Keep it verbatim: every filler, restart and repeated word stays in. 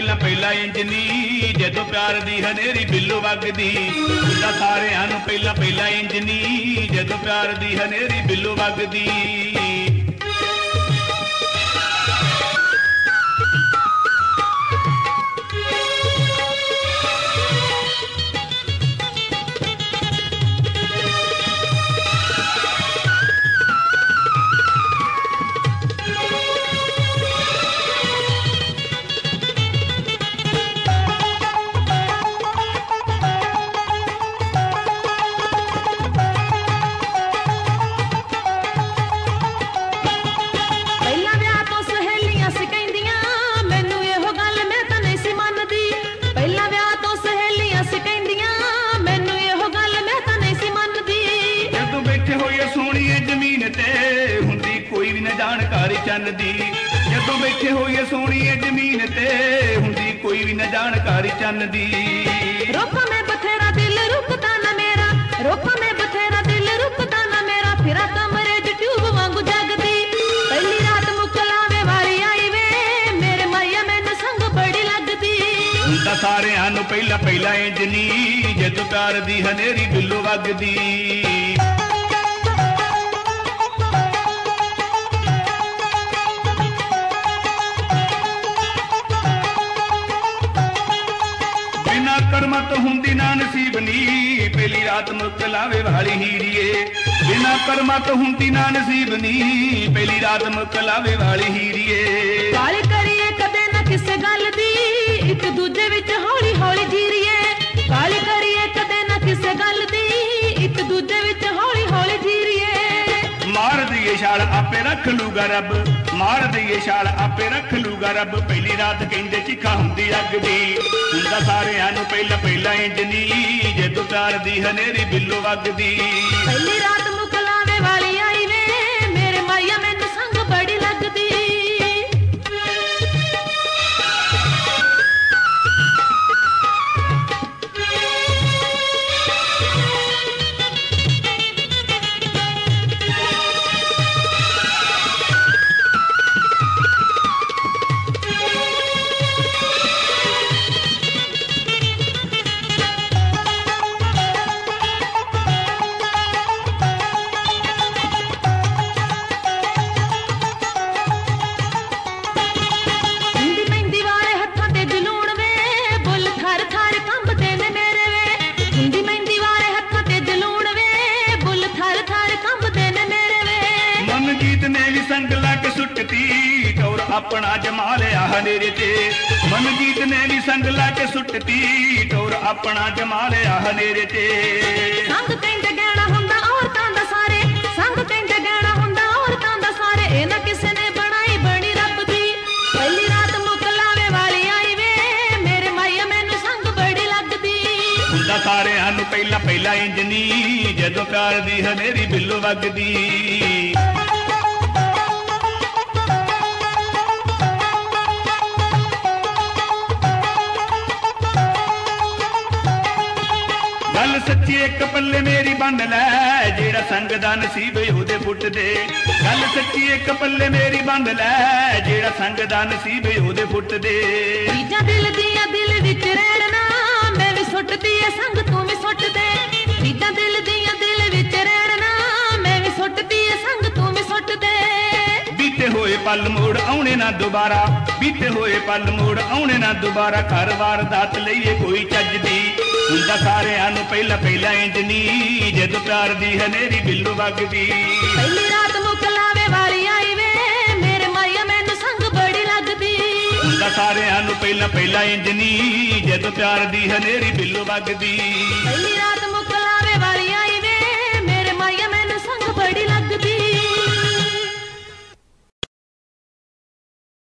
ਪਹਿਲਾਂ ਪਹਿਲਾਂ ਇੰਜ ਨੀ ਜਦੋਂ ਪਿਆਰ ਦੀ ਹਨੇਰੀ ਬਿੱਲੂ ਵਗਦੀ ਹੁੰਦਾ ਸਾਰਿਆਂ ਨੂੰ ਪਹਿਲਾਂ ਪਹਿਲਾਂ ਇੰਜ ਨੀ ਜਦੋਂ ਪਿਆਰ ਦੀ ਹਨੇਰੀ ਬਿੱਲੂ ਵਗਦੀ ਜਾਣਕਾਰੀ ਚੰਨ ਦੀ ਜਦੋਂ ਬੈਠੇ ਹੋਈਏ ਸੋਹਣੀਏ ਜ਼ਮੀਨ ਤੇ ਹੁੰਦੀ ਕੋਈ ਵੀ ਨਾ ਜਾਣਕਾਰੀ ਚੰਨ ਦੀ ਰੋਪਾ ਮੈਂ ਬਥੇਰਾ ਦਿਲ ਰੁਕਦਾ ਨਾ ਮੇਰਾ ਰੋਪਾ ਮੈਂ ਬਥੇਰਾ ਦਿਲ ਰੁਕਦਾ ਨਾ ਮੇਰਾ ਫਿਰਾ ਕਮਰੇ ਚ ਟਿਊਬ ਵਾਂਗੂ ਜਗਦੀ ਪਹਿਲੀ ਰਾਤ ਮੁਕਲਾਵੇ ਵਾਲੀ ਆਈ ਵੇ ਮੇਰੇ ਮਾਇਆ ਮੈਨੂੰ ਸੰਗ ਬੜੀ ਲੱਗਦੀ ਹੁੰਦਾ ਸਾਰਿਆਂ ਨੂੰ ਪਹਿਲਾਂ ਪਹਿਲਾਂ ਇੰਜ ਨੀ ਜਦੋਂ ਪਿਆਰ ਦੀ ਹਨੇਰੀ ਬਿੱਲੂ ਵਗਦੀ ਕਰਮਤ ਹੁੰਦੀ ਨਾ ਨਸੀਬ ਨੀ ਪਹਿਲੀ ਰਾਤ ਮੁਕਲਾਵੇ ਵਾਲੀ ਹੀਰੀਏ ਬਿਨਾ ਕਰਮਤ ਹੁੰਦੀ ਨਾ ਨਸੀਬ ਨੀ ਪਹਿਲੀ ਰਾਤ ਮੁਕਲਾਵੇ ਵਾਲੀ ਹੀਰੀਏ ਗੱਲ ਕਰੀਏ ਕਦੇ ਨਾ ਕਿਸੇ ਗੱਲ ਦੀ ਇੱਕ ਦੂਜੇ ਵਿੱਚ ਹੌਲੀ ਹੌਲੀ ਜੀਰੀਏ ਗੱਲ ਕਰੀਏ ਕਦੇ ਨਾ ਕਿਸੇ ਗੱਲ ਦੀ ਇੱਕ ਦੂਜੇ ਵਿੱਚ ਹੌਲੀ ਹੌਲੀ ਜੀਰੀਏ ਮਾਰ ਦਈਏ ਛਾਲ ਆਪੇ ਰੱਖ ਲੂਗਾ ਰੱਬ ਮਾਰ ਦਈਏ ਛਾਲ ਆਪੇ ਰੱਖ ਲੂਗਾ ਰੱਬ ਪਹਿਲੀ ਰਾਤ ਕਹਿੰਦੇ ਚਿਖਾ ਹੁੰਦੀ ਅੱਗ ਦੀ ਹੁੰਦਾ ਸਾਰਿਆਂ ਨੂੰ ਪਹਿਲਾਂ ਪਹਿਲਾਂ ਇੰਜ ਨੀ ਜਦੋਂ ਪਿਆਰ ਦੀ ਹਨੇਰੀ ਬਿੱਲੂ ਵਗਦੀ ਪਹਿਲੀ ਰਾਤ ਮੁਕਲਾਵੇ ਵਾਲੀ ਆਈ ਵੇ ਮੇਰੇ ਮਾਇਆ ਮੈਨੂੰ ਸੰਗ ਬੜੀ ਲੱਗਦੀ ਸੰਗ ਲਾ ਕੇ ਸੁੱਟਤੀ ਟੌਰ ਆਪਣਾ ਜਮਾ ਲਿਆ ਹਨੇਰੇ ਤੇ ਮਨਜੀਤ ਨੇ ਵੀ ਸੰਗ ਲਾ ਕੇ ਸੁੱਟਤੀ ਟੌਰ ਆਪਣਾ ਜਮਾ ਲਿਆ ਹਨੇਰੇ ਤੇ ਸੰਗ ਕਹਿੰਦੇ ਗਹਿਣਾ ਹੁੰਦਾ ਔਰਤਾਂ ਦਾ ਸਾਰੇ ਸੰਗ ਕਹਿੰਦੇ ਗਹਿਣਾ ਹੁੰਦਾ ਔਰਤਾਂ ਦਾ ਸਾਰੇ ਇਹ ਨਾ ਕਿਸੇ ਨੇ ਬਣਾਈ ਬਣੀ ਰੱਬ ਦੀ ਪਹਿਲੀ ਰਾਤ ਮੁਕਲਾਵੇ ਵਾਲੀ ਆਈ ਵੇ ਮੇਰੇ ਮਾਇਆ ਮੈਨੂੰ ਸੰਗ ਬੜੀ ਲੱਗਦੀ ਹੁੰਦਾ ਸਾਰਿਆਂ ਨੂੰ ਪਹਿਲਾਂ ਪਹਿਲਾਂ ਇੰਜ ਨੀ ਜਦੋਂ ਪਿਆਰ ਦੀ ਹਨੇਰੀ ਬਿੱਲੂ ਵਗਦੀ ਗੱਲ ਸੱਚੀ ਇੱਕ ਪੱਲੇ ਮੇਰੀ ਬੰਨ ਲੈ ਜਿਹੜਾ ਸੰਗ ਦਾ ਨਸੀਬ ਉਹਦੇ ਫੁੱਟਦੇ ਗੱਲ ਸੱਚੀ ਇੱਕ ਪੱਲੇ ਮੇਰੀ ਬੰਨ ਲੈ ਜਿਹੜਾ ਸੰਗ ਦਾ ਨਸੀਬ ਉਹਦੇ ਫੁੱਟਦੇ ਤੀਜਾ ਦਿਲ ਦੀਆਂ ਦਿਲ ਵਿੱਚ ਰਹਿਣਾ ਮੈਂ ਵੀ ਸੁੱਟਦੀ ਐ ਸੰਗ ਤੂੰ ਵੀ ਸੁੱਟ ਦੇ ਤੀਜਾ ਦਿਲ ਦੀਆਂ ਦਿਲ ਵਿੱਚ ਰਹਿਣਾ ਮੈਂ ਵੀ ਸੁੱਟਦੀ ਐ ਸੰਗ ਤੂੰ ਵੀ ਸੁੱਟ ਦੇ ਬੀਤੇ ਹੋਏ ਪਲ ਮੋੜ ਆਉਣੇ ਨਾ ਦੁਬਾਰਾ ਬੀਤੇ ਹੋਏ ਪਲ ਮੋੜ ਆਉਣੇ ਨਾ ਦੁਬਾਰਾ ਘਰ ਵਾਰ ਦਾਤ ਲਈਏ ਕੋਈ ਚੱਜ ਦੀ ਹੁੰਦਾ ਸਾਰਿਆਂ ਨੂੰ ਪਹਿਲਾਂ ਪਹਿਲਾਂ ਇੰਜ ਨੀ ਜਦੋਂ ਪਿਆਰ ਦੀ ਹਨੇਰੀ ਬਿੱਲੂ ਵਗਦੀ ਪਹਿਲੀ ਰਾਤ ਮੁਕਲਾਵੇ ਵਾਲੀ ਆਈ ਵੇ ਮੇਰੇ ਮਾਇਆ ਮੈਨੂੰ ਸੰਗ ਬੜੀ ਲੱਗਦੀ ਹੁੰਦਾ ਸਾਰਿਆਂ ਨੂੰ ਪਹਿਲਾਂ ਪਹਿਲਾਂ ਇੰਜ ਨੀ ਜਦੋਂ ਪਿਆਰ ਦੀ ਹਨੇਰੀ ਬਿੱਲੂ ਵਗਦੀ ਪਹਿਲੀ ਰਾਤ